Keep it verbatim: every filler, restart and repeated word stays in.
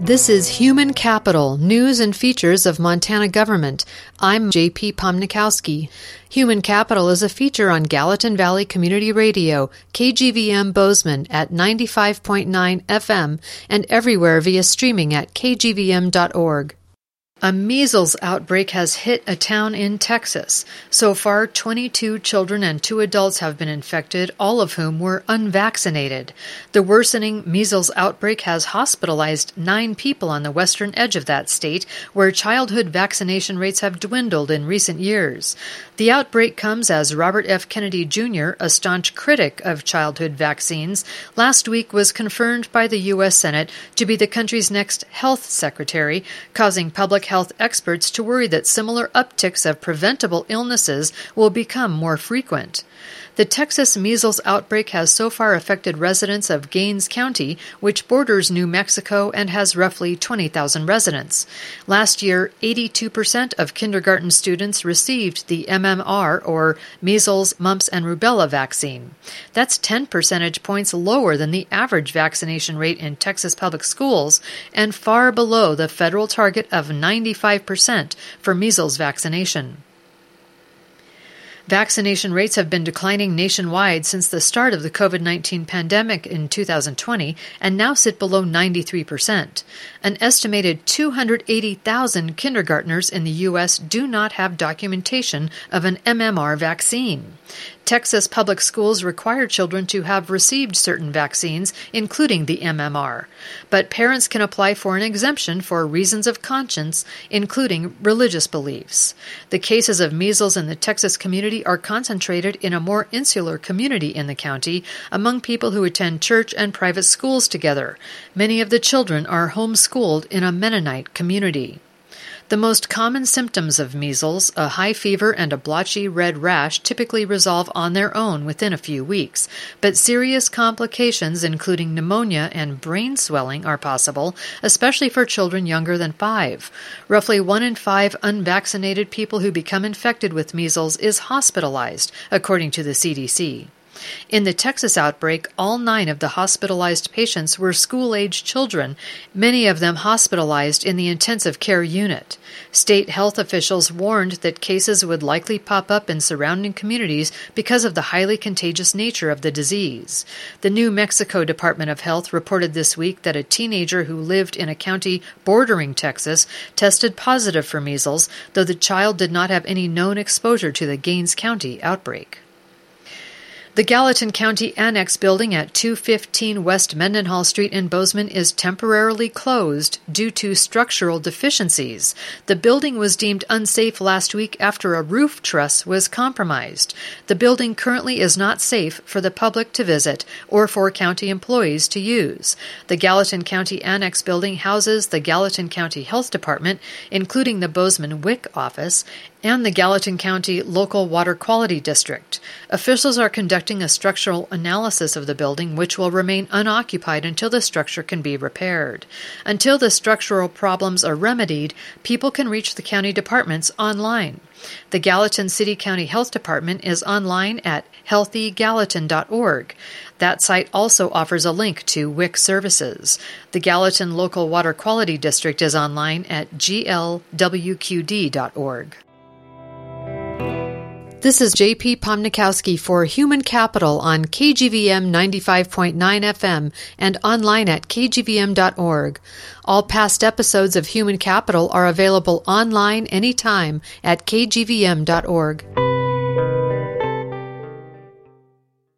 This is Human Capital, News and Features of Montana Government. I'm J P Pomnikowski. Human Capital is a feature on Gallatin Valley Community Radio, K G V M Bozeman at ninety-five point nine F M and everywhere via streaming at k g v m dot org. A measles outbreak has hit a town in Texas. So far, twenty-two children and two adults have been infected, all of whom were unvaccinated. The worsening measles outbreak has hospitalized nine people on the western edge of that state, where childhood vaccination rates have dwindled in recent years. The outbreak comes as Robert F. Kennedy Junior, a staunch critic of childhood vaccines, last week was confirmed by the U S Senate to be the country's next health secretary, causing public health experts to worry that similar upticks of preventable illnesses will become more frequent. The Texas measles outbreak has so far affected residents of Gaines County, which borders New Mexico and has roughly twenty thousand residents. Last year, eighty-two percent of kindergarten students received the M M R, or measles, mumps, and rubella vaccine. That's ten percentage points lower than the average vaccination rate in Texas public schools and far below the federal target of ninety-five percent for measles vaccination. Vaccination rates have been declining nationwide since the start of the COVID nineteen pandemic in two thousand twenty and now sit below ninety-three percent. An estimated two hundred eighty thousand kindergartners in the U S do not have documentation of an M M R vaccine. Texas public schools require children to have received certain vaccines, including the M M R, but parents can apply for an exemption for reasons of conscience, including religious beliefs. The cases of measles in the Texas community are concentrated in a more insular community in the county among people who attend church and private schools together. Many of the children are homeschooled in a Mennonite community. The most common symptoms of measles, a high fever and a blotchy red rash, typically resolve on their own within a few weeks, but serious complications including pneumonia and brain swelling are possible, especially for children younger than five. Roughly one in five unvaccinated people who become infected with measles is hospitalized, according to the C D C. In the Texas outbreak, all nine of the hospitalized patients were school-aged children, many of them hospitalized in the intensive care unit. State health officials warned that cases would likely pop up in surrounding communities because of the highly contagious nature of the disease. The New Mexico Department of Health reported this week that a teenager who lived in a county bordering Texas tested positive for measles, though the child did not have any known exposure to the Gaines County outbreak. The Gallatin County Annex building at two fifteen West Mendenhall Street in Bozeman is temporarily closed due to structural deficiencies. The building was deemed unsafe last week after a roof truss was compromised. The building currently is not safe for the public to visit or for county employees to use. The Gallatin County Annex building houses the Gallatin County Health Department, including the Bozeman W I C office, and the Gallatin County Local Water Quality District. Officials are conducting a structural analysis of the building, which will remain unoccupied until the structure can be repaired. Until the structural problems are remedied, people can reach the county departments online. The Gallatin City County Health Department is online at healthy gallatin dot org. That site also offers a link to W I C services. The Gallatin Local Water Quality District is online at g l w q d dot org. This is J P Pomnikowski for Human Capital on K G V M ninety-five point nine F M and online at k g v m dot org. All past episodes of Human Capital are available online anytime at k g v m dot org.